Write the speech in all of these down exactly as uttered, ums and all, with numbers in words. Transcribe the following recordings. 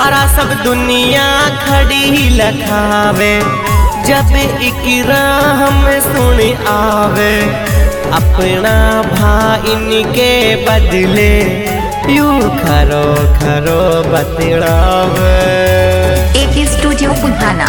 अरा सब दुनिया खड़ी लखावे जब इकराम सुन आवे अपना भाई के बदले यूं खरो खरो बतलावे। एक स्टूडियो पुधाना।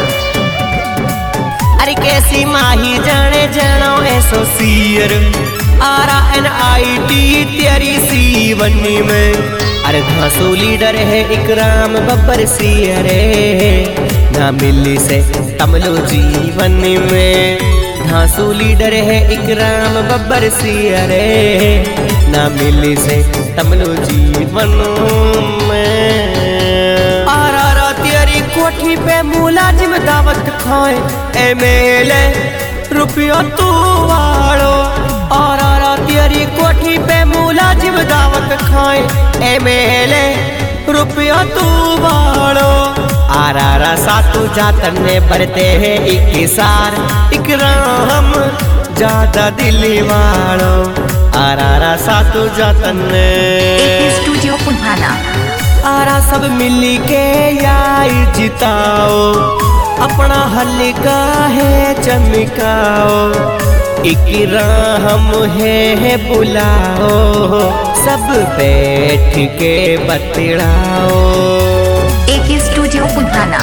अरे कैसी माही जाने जानो ऐसो सियर आरा एन आई टी तेरी सी बनी में। अरे धांसू लीडर है इकराम बब्बर सियरे ना मिली से तमलो जीवन में। धांसू लीडर है इकराम बब्बर सियरे ना मिली से तमलो जीवन में। आरा तेरी कोठी पे मुलाजिम दावत खाए एमएलए रुपया तू वालो। और तेरी कोठी पे मुलाजिम दावत खाए एमएलए रुपया तू वालो। आरा सातु जातन ने बरते हैं इकसार इकराम ज्यादा दिली वालो। आरा सातु जातन ने स्टूडियो पुधाना। आरा सब मिली के याई जिताओ अपना हल्का है चमकाओ। इकराम है, है बुलाओ सब बैठ के बतलाओ। एक स्टूडियो पुधाना।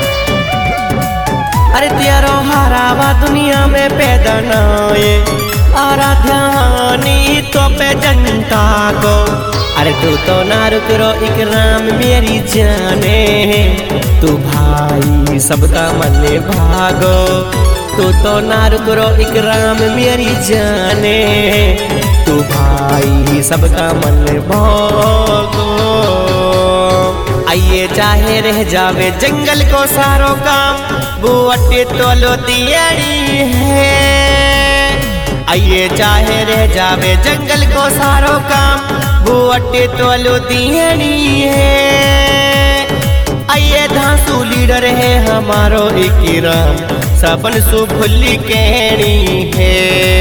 अरे तेरो हरावा दुनिया में पैदा नाए आराध्यानी तो पे जनता को। अरे तू तो ना रुक रो इकराम मेरी जाने तू भाई सबका मन भागो। तू तो ना रुक रो इकराम मेरी जाने तू भाई सबका मन भागो। आइए चाहे रह जावे जंगल को सारो काम वो अट्टे तो लो दियाड़ी है। आइए चाहे रह जावे जंगल को सारो काम वो अट्टे तो लो दियाड़ी है। आइए धांसू लीडर है हमारो इकराम सबन सु भुल्ली कहनी है।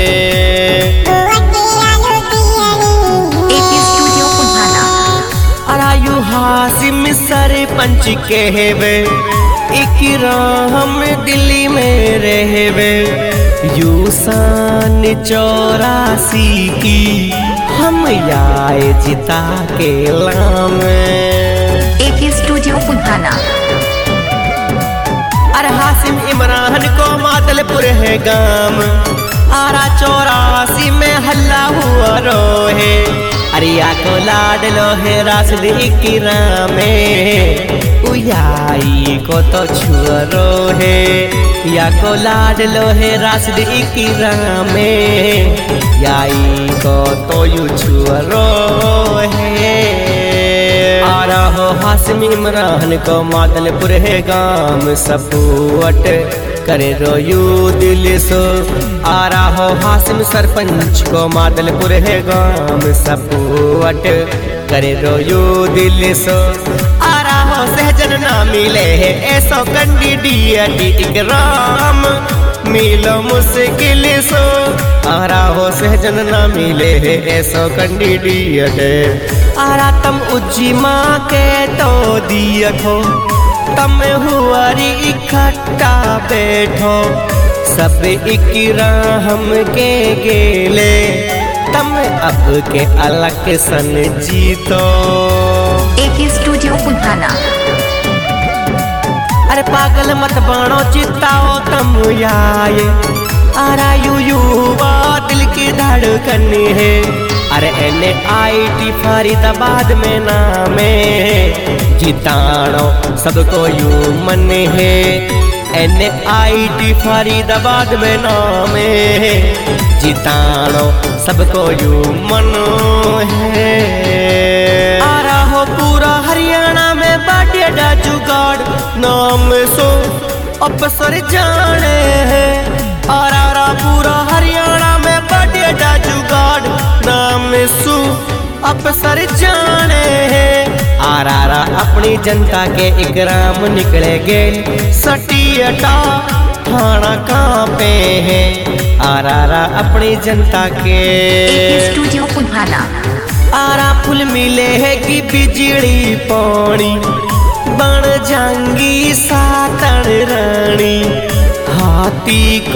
एक स्टूडियो पुधाना। अरायु हासिम सरपंच कहवे इकराम दिल्ली में रहवे। यूसान चौरासी की हम आए जिता के लाम। एक स्टूडियो पुधाना। अरे हासिम इमरान को मादलपुर है गाम आरा चौरासी में हल्ला हुआ रोहे। अरिया को लाडलो है रासद इकराम उयाई को तो छुअरो है। या को लाडलो है रासद इकराम याई को तो यू छुअरो है। आरा हो हासिम इमरान को मादलपुर है गाम सपोर्ट करे रो यू दिल सो। आरा हो हासिम सरपंच को मादलपुर है गाम सपोर्ट करे रो यू दिल सो। आरा हो सहजन ना मिले है ऐसो कैंडिडेट इकराम मिलो मुश्किल सो। आरा हो सहजन ना मिले है ऐसो कैंडिडेट। आरा तम उज्जी माँ के तो दियखो तम हुआरी इकट्ठा बैठो सब इकराम के गेले तम अब के अलग सन जीतो। एक स्टूडियो पुधाना। अरे पागल मत बाणो चिताओ तम आए आरा यू युवा दिल की धड़कन है। अरे एन आई टी फरीदाबाद में नामे जितानो सबको यू मन है। एन आई टी फरीदाबाद में नामे जितानो सबको यू मन है। आरा हो पूरा हरियाणा में बाटे डा जुगाड़ नाम सो अफसर जाने हैं। आरा पूरा हरियाणा में बाटे डा जुगाड़ नाम सु अफसर जाने हैं। आरा अपनी जनता के इकराम निकले गए सटियटा थाना कहाँ पे है। आरा अपनी जनता के स्टूडियो पुधाना। आरा फुल मिले है कि बिजली पानी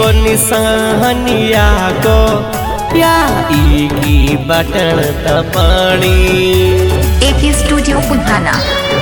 को निशानिया को या ई की बटन दबानी। एक स्टूडियो उन्हाना।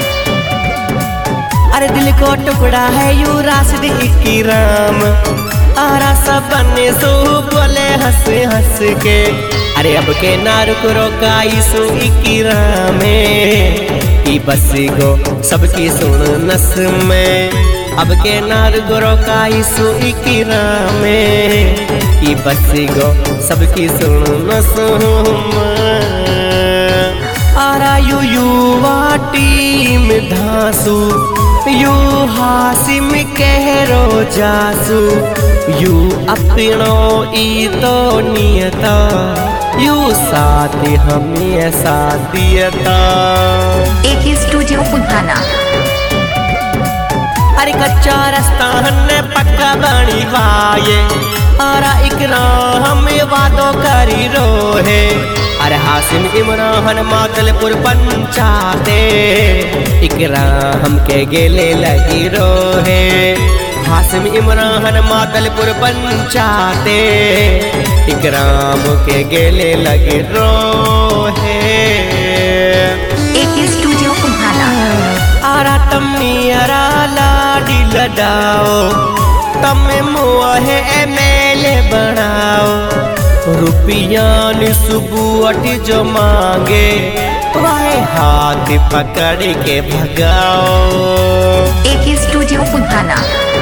अरे दिल को टुकड़ा है यू राशिद इक्की राम, आरा सब बने सो बोले हंस हंस के। अरे अब के नार को रोकाई सो इक्की रामे, ई बस गो सबकी सुन नस में। अब के नार को रोकाई सो इक्की रामे, ई बस गो सबकी सुन नस में। आरा यू युवा टीम धासु, यू हासिम कहरो जासु, यू अपनो ई तो नियता, यू साथ हमें साथ दियता। एक स्टूडियो उन्हाना। अरे कच्चा रास्ता हन्ने पक्का बनी वाये, आरा इकरा हमें वादो करी रोहे। अरे हासिम इमरान मातलपुर पंचाते, इकरा हमके गेले लगी रोहे। हासिम इमरान मातलपुर पंचाते, इकराम के गेले लगी रोहे। एक स्टूडियो उन्हाना। आरा तम्मी अरा लाडी लडाओ, तम्मे मुँह एमेले बनाओ। रुपियान सुबुअट जो मांगे, वाहे हाथ पकड़ के भगाओ। एक स्टूडियो उन्हाना।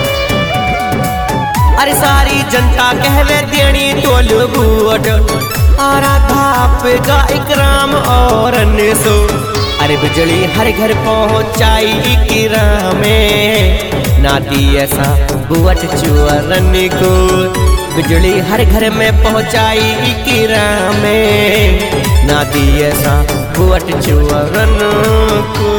अरे सारी जनता कहवे देनी तोल बूट, आरा धाप का इकराम और सो। अरे बिजली हर घर पहुंचाई इकरामे, नाती ऐसा बुअट चुअरन को। बिजली हर घर में पहुंचाई इकरामे, नाती ऐसा बुअट चुअरन को।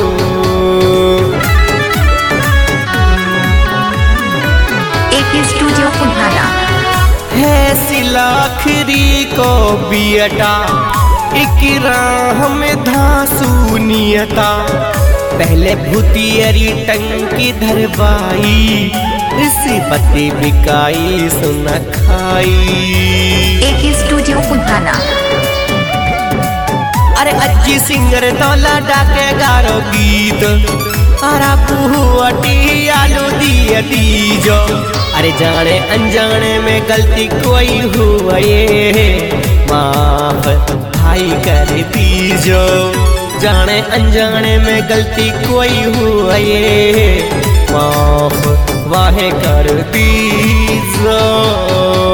स्टूडियो उन्हाना। है सिलाखरी को बियटा, इकरा हमें धासु नियता। पहले भूतियरी टंकी धरवाई, ऋषि पति बिकाई सुन खाई। एक स्टूडियो उन्हाना। अरे अज्जी सिंगर तोला डाके गारो गीत, आरा पुहुअटी आलू दिया दीजो। अरे जाने अनजाने में गलती कोई हुआ ये, माफ भाई कर दीजो। जाने अनजाने में गलती कोई हुआ ये, माफ वाहे कर दीजो।